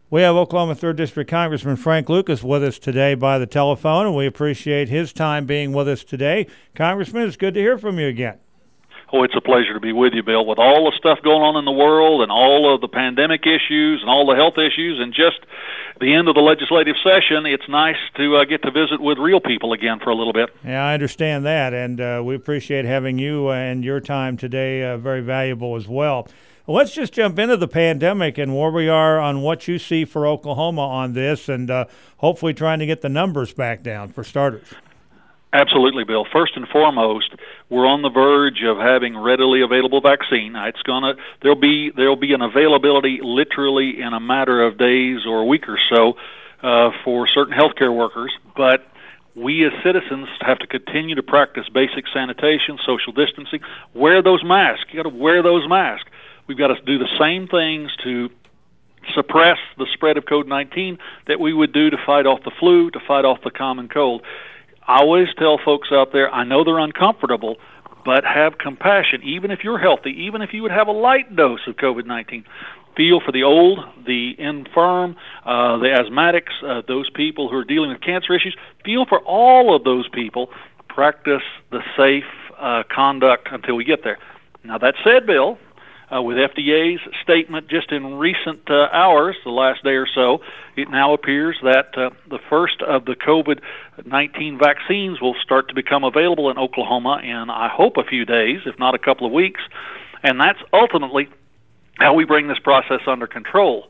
We have Oklahoma 3rd District Congressman Frank Lucas with us today by the telephone, and we appreciate his time being with us today. Congressman, it's good to hear from you again. Oh, it's a pleasure to be with you, Bill. With all the stuff going on in the world and all of the pandemic issues and all the health issues and just the end of the legislative session, it's nice to get to visit with real people again for a little bit. Yeah, I understand that, and we appreciate having you and your time today, very valuable as well. Let's just jump into the pandemic and where we are on what you see for Oklahoma on this, and hopefully trying to get the numbers back down for starters. Absolutely, Bill. First and foremost, we're on the verge of having readily available vaccine. There'll be an availability literally in a matter of days or a week or so for certain healthcare workers, but we as citizens have to continue to practice basic sanitation, social distancing, wear those masks. You got to wear those masks. We've got to do the same things to suppress the spread of COVID-19 that we would do to fight off the flu, to fight off the common cold. I always tell folks out there, I know they're uncomfortable, but have compassion. Even if you're healthy, even if you would have a light dose of COVID-19, feel for the old, the infirm, the asthmatics, those people who are dealing with cancer issues. Feel for all of those people. Practice the safe conduct until we get there. Now, that said, Bill, with FDA's statement just in recent hours, the last day or so, it now appears that the first of the COVID-19 vaccines will start to become available in Oklahoma in, I hope, a few days, if not a couple of weeks. And that's ultimately how we bring this process under control.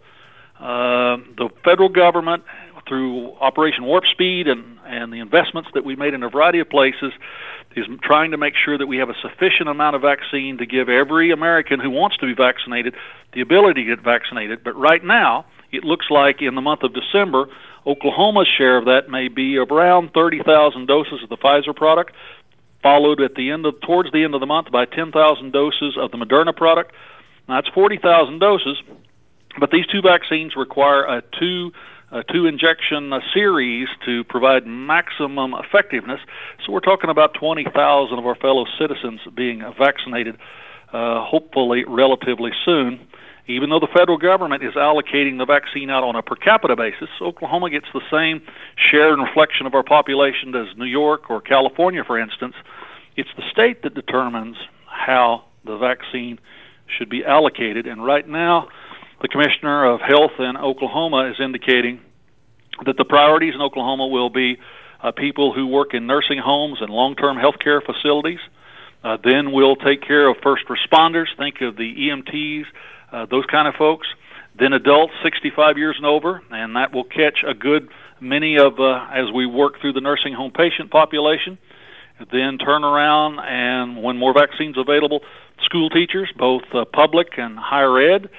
The federal government, through Operation Warp Speed and the investments that we made in a variety of places, is trying to make sure that we have a sufficient amount of vaccine to give every American who wants to be vaccinated the ability to get vaccinated. But right now, it looks like in the month of December, Oklahoma's share of that may be around 30,000 doses of the Pfizer product, followed towards the end of the month by 10,000 doses of the Moderna product. Now, that's 40,000 doses, but these two vaccines require a two-injection series to provide maximum effectiveness. So we're talking about 20,000 of our fellow citizens being vaccinated, hopefully relatively soon. Even though the federal government is allocating the vaccine out on a per capita basis, Oklahoma gets the same share and reflection of our population as New York or California, for instance. It's the state that determines how the vaccine should be allocated. And right now, the Commissioner of Health in Oklahoma is indicating that the priorities in Oklahoma will be people who work in nursing homes and long-term health care facilities. Then we'll take care of first responders. Think of the EMTs, those kind of folks. Then adults 65 years and over, and that will catch a good many of as we work through the nursing home patient population. Then turn around, and when more vaccines available, school teachers, both public and higher ed,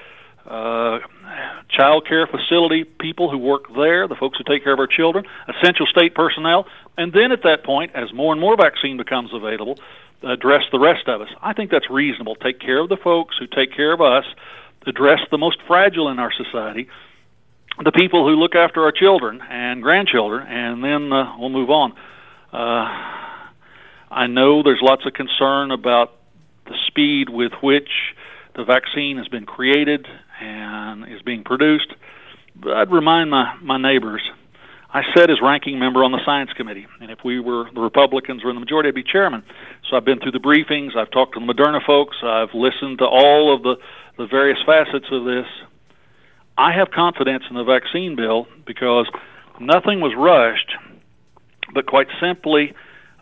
child care facility people who work there, the folks who take care of our children, essential state personnel, and then at that point, as more and more vaccine becomes available, address the rest of us. I think that's reasonable. Take care of the folks who take care of us, address the most fragile in our society, the people who look after our children and grandchildren, and then we'll move on. I know there's lots of concern about the speed with which the vaccine has been created and is being produced, but I'd remind my neighbors, I sat as ranking member on the Science Committee, and if we were the Republicans were in the majority, I'd be chairman. So I've been through the briefings, I've talked to the Moderna folks, I've listened to all of the various facets of this. I have confidence in the vaccine bill because nothing was rushed, but quite simply,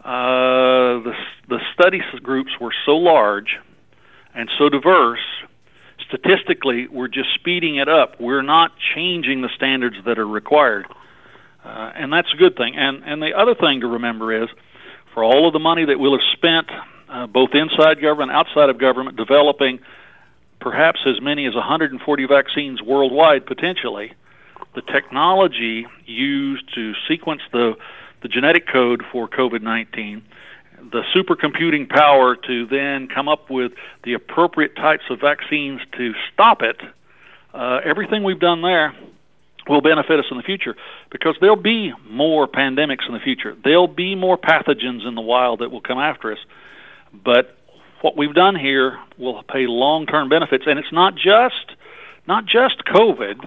the study groups were so large and so diverse. Statistically, we're just speeding it up. We're not changing the standards that are required. And that's a good thing. And the other thing to remember is, for all of the money that we'll have spent, both inside government and outside of government, developing perhaps as many as 140 vaccines worldwide, potentially, the technology used to sequence the genetic code for COVID-19, the supercomputing power to then come up with the appropriate types of vaccines to stop it, everything we've done there will benefit us in the future, because there'll be more pandemics in the future. There'll be more pathogens in the wild that will come after us. But what we've done here will pay long-term benefits, and it's not just COVID,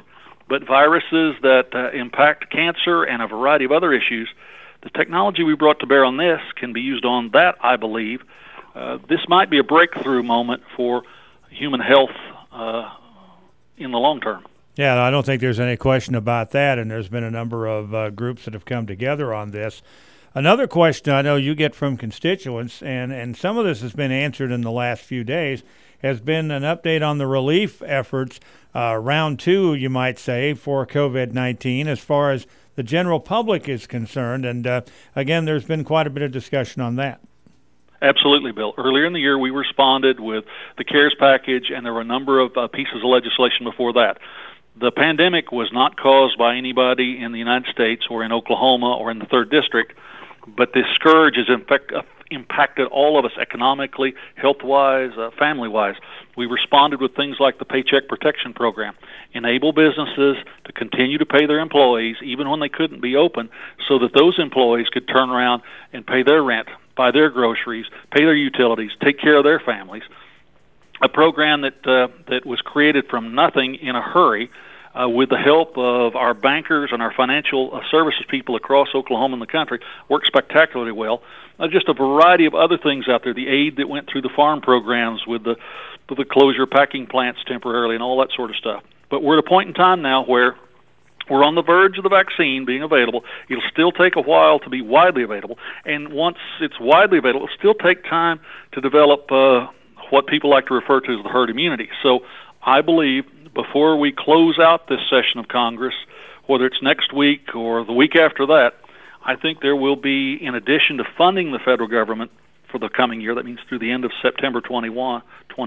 But viruses that impact cancer and a variety of other issues, the technology we brought to bear on this can be used on that, I believe. This might be a breakthrough moment for human health in the long term. Yeah, I don't think there's any question about that, and there's been a number of groups that have come together on this. Another question I know you get from constituents, and some of this has been answered in the last few days, has been an update on the relief efforts, round two, you might say, for COVID-19 as far as the general public is concerned. And again, there's been quite a bit of discussion on that. Absolutely, Bill. Earlier in the year, we responded with the CARES package, and there were a number of pieces of legislation before that. The pandemic was not caused by anybody in the United States or in Oklahoma or in the 3rd District, but this scourge has impacted all of us economically, health-wise, family-wise. We responded with things like the Paycheck Protection Program, enable businesses to continue to pay their employees even when they couldn't be open, so that those employees could turn around and pay their rent, buy their groceries, pay their utilities, take care of their families. A program that was created from nothing in a hurry, with the help of our bankers and our financial services people across Oklahoma and the country, worked spectacularly well. Just a variety of other things out there, the aid that went through the farm programs with the closure of packing plants temporarily and all that sort of stuff. But we're at a point in time now where we're on the verge of the vaccine being available. It'll still take a while to be widely available. And once it's widely available, it'll still take time to develop what people like to refer to as the herd immunity. So I believe before we close out this session of Congress, whether it's next week or the week after that, I think there will be, in addition to funding the federal government for the coming year, that means through the end of September 21,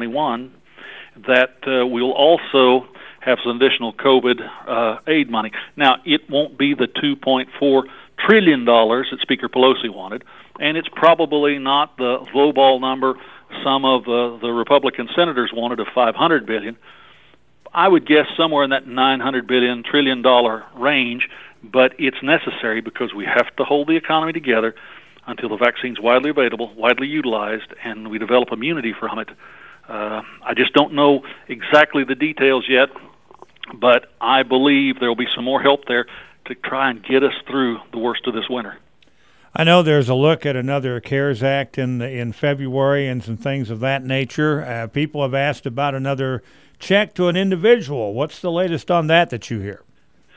that we'll also have some additional COVID aid money. Now, it won't be the $2.4 trillion that Speaker Pelosi wanted, and it's probably not the lowball number some of the Republican senators wanted of $500 billion. I would guess somewhere in that $900 trillion range, but it's necessary because we have to hold the economy together until the vaccine's widely available, widely utilized, and we develop immunity from it. I just don't know exactly the details yet, but I believe there will be some more help there to try and get us through the worst of this winter. I know there's a look at another CARES Act in February and some things of that nature. People have asked about another check to an individual. What's the latest on that you hear?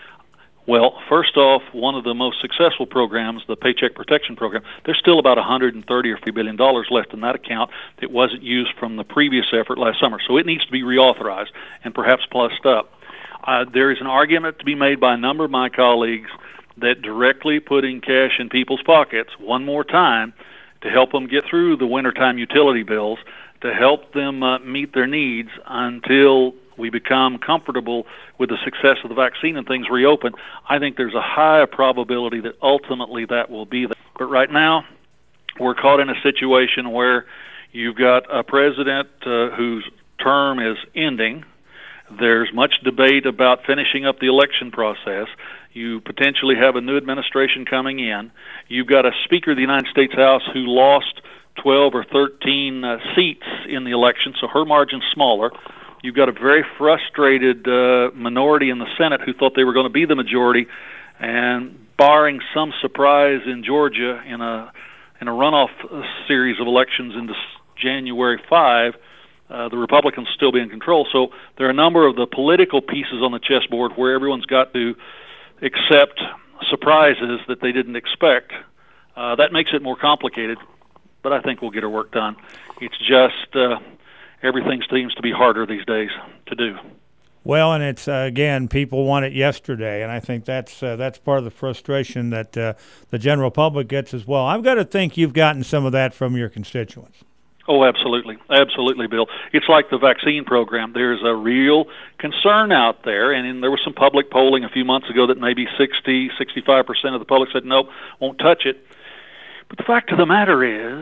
Well, first off, one of the most successful programs, the Paycheck Protection Program, there's still about $130 or $50 billion left in that account that wasn't used from the previous effort last summer. So it needs to be reauthorized and perhaps plussed up. There is an argument to be made by a number of my colleagues that directly putting cash in people's pockets one more time to help them get through the wintertime utility bills, to help them meet their needs until we become comfortable with the success of the vaccine and things reopen, I think there's a high probability that ultimately that will be that. But right now, we're caught in a situation where you've got a president whose term is ending. There's much debate about finishing up the election process. You potentially have a new administration coming in. You've got a Speaker of the United States House who lost 12 or 13 seats in the election, so her margin's smaller. You've got a very frustrated minority in the Senate who thought they were going to be the majority, and barring some surprise in Georgia in a runoff series of elections into January 5, the Republicans still be in control. So there are a number of the political pieces on the chessboard where everyone's got to accept surprises that they didn't expect. That makes it more complicated, but I think we'll get our work done. It's just everything seems to be harder these days to do. Well, and it's, again, people want it yesterday, and I think that's part of the frustration that the general public gets as well. I've got to think you've gotten some of that from your constituents. Oh, absolutely. Absolutely, Bill. It's like the vaccine program. There's a real concern out there, and there was some public polling a few months ago that maybe 65% of the public said, nope, won't touch it. But the fact of the matter is,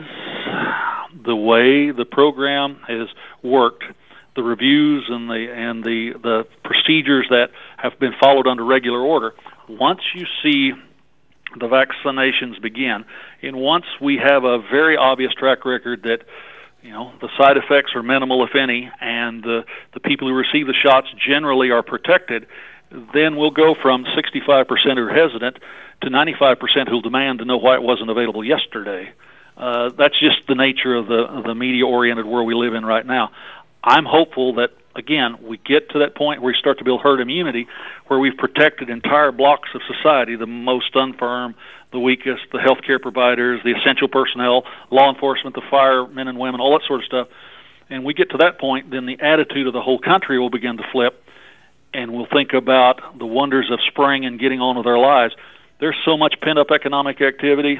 the way the program has worked, the reviews and the procedures that have been followed under regular order, once you see the vaccinations begin, and once we have a very obvious track record that the side effects are minimal, if any, and the people who receive the shots generally are protected, then we'll go from 65% who are hesitant to 95% who'll demand to know why it wasn't available yesterday. That's just the nature of the media-oriented world we live in right now. I'm hopeful that, again, we get to that point where we start to build herd immunity, where we've protected entire blocks of society, the most infirm, the weakest, the healthcare providers, the essential personnel, law enforcement, the firemen and women, all that sort of stuff. And we get to that point, then the attitude of the whole country will begin to flip, and we'll think about the wonders of spring and getting on with our lives. There's so much pent-up economic activity.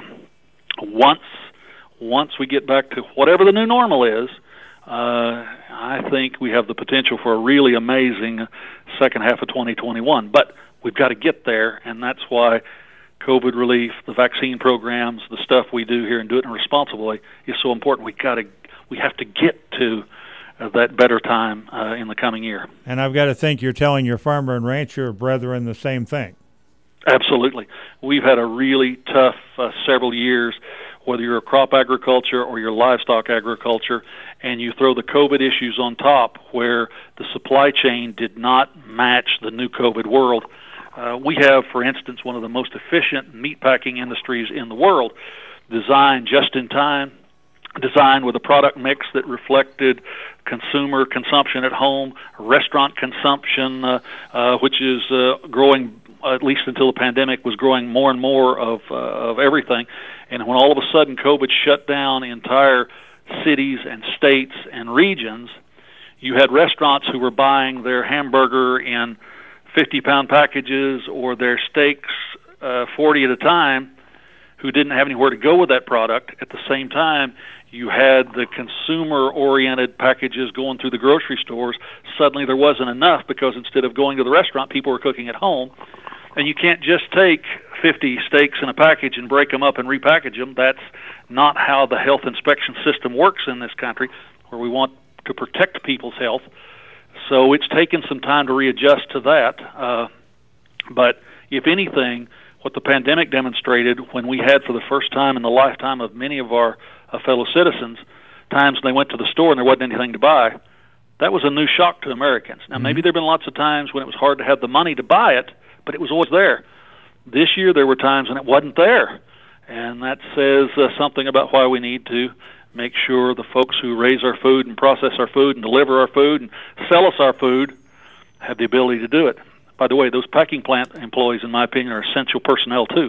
Once we get back to whatever the new normal is, I think we have the potential for a really amazing second half of 2021. But we've got to get there, and that's why COVID relief, the vaccine programs, the stuff we do here and do it in a responsible way is so important. We have to get to that better time in the coming year. And I've got to think you're telling your farmer and rancher brethren the same thing. Absolutely. We've had a really tough several years, whether you're a crop agriculture or you're livestock agriculture, and you throw the COVID issues on top where the supply chain did not match the new COVID world. We have, for instance, one of the most efficient meatpacking industries in the world, designed just in time, designed with a product mix that reflected consumer consumption at home, restaurant consumption, which is growing, at least until the pandemic, was growing more and more of everything. And when all of a sudden COVID shut down entire cities and states and regions, you had restaurants who were buying their hamburger in 50-pound packages or their steaks 40 at a time, who didn't have anywhere to go with that product. At the same time, you had the consumer-oriented packages going through the grocery stores. Suddenly there wasn't enough because instead of going to the restaurant, people were cooking at home. And you can't just take 50 steaks in a package and break them up and repackage them. That's not how the health inspection system works in this country, where we want to protect people's health. So it's taken some time to readjust to that. But if anything, what the pandemic demonstrated, when we had for the first time in the lifetime of many of our fellow citizens, times when they went to the store and there wasn't anything to buy, that was a new shock to Americans. Now, maybe there have been lots of times when it was hard to have the money to buy it, but it was always there. This year there were times when it wasn't there, and that says something about why we need to make sure the folks who raise our food and process our food and deliver our food and sell us our food have the ability to do it. By the way, those packing plant employees, in my opinion, are essential personnel too.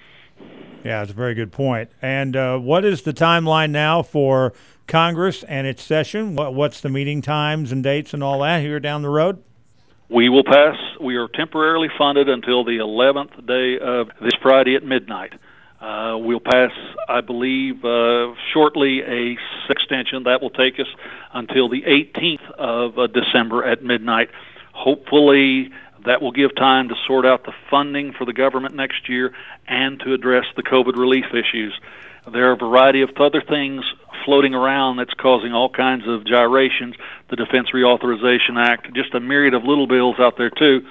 Yeah, that's a very good point. And what is the timeline now for Congress and its session? What's the meeting times and dates and all that here down the road? We will pass. We are temporarily funded until the 11th day of this Friday at midnight. We'll pass, I believe, shortly a extension that will take us until the 18th of December at midnight. Hopefully, that will give time to sort out the funding for the government next year and to address the COVID relief issues. There are a variety of other things floating around that's causing all kinds of gyrations. The Defense Reauthorization Act, just a myriad of little bills out there too.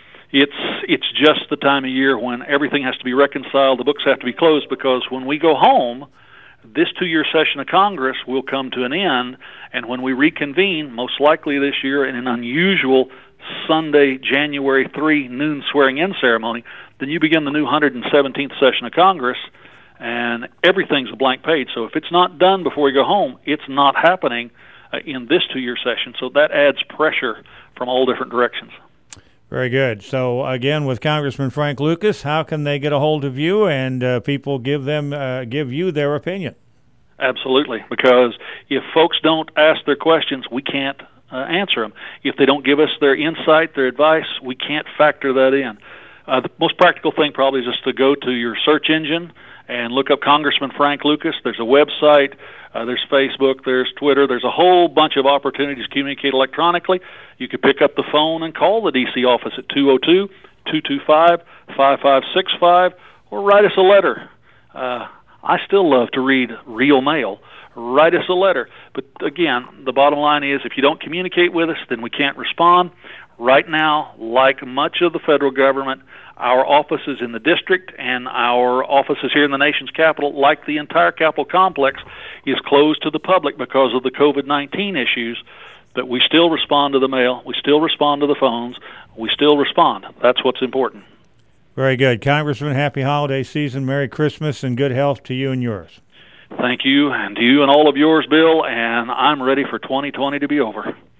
It's just the time of year when everything has to be reconciled, the books have to be closed, because when we go home, this 2-year session of Congress will come to an end, and when we reconvene, most likely this year in an unusual Sunday, January 3 noon swearing-in ceremony, then you begin the new 117th session of Congress, and everything's a blank page. So if it's not done before we go home, it's not happening in this 2-year session. So that adds pressure from all different directions. Very good. So again, with Congressman Frank Lucas, how can they get a hold of you and people give you their opinion? Absolutely, because if folks don't ask their questions, we can't answer them. If they don't give us their insight, their advice, we can't factor that in. The most practical thing probably is just to go to your search engine and look up Congressman Frank Lucas. There's a website, there's Facebook, there's Twitter, there's a whole bunch of opportunities to communicate electronically. You could pick up the phone and call the D.C. office at 202-225-5565 or write us a letter. I still love to read real mail. Write us a letter. But again, the bottom line is if you don't communicate with us, then we can't respond. Right now, like much of the federal government, our offices in the district and our offices here in the nation's capital, like the entire Capitol complex, is closed to the public because of the COVID-19 issues. But we still respond to the mail, we still respond to the phones, we still respond. That's what's important. Very good. Congressman, happy holiday season, Merry Christmas, and good health to you and yours. Thank you, and to you and all of yours, Bill, and I'm ready for 2020 to be over.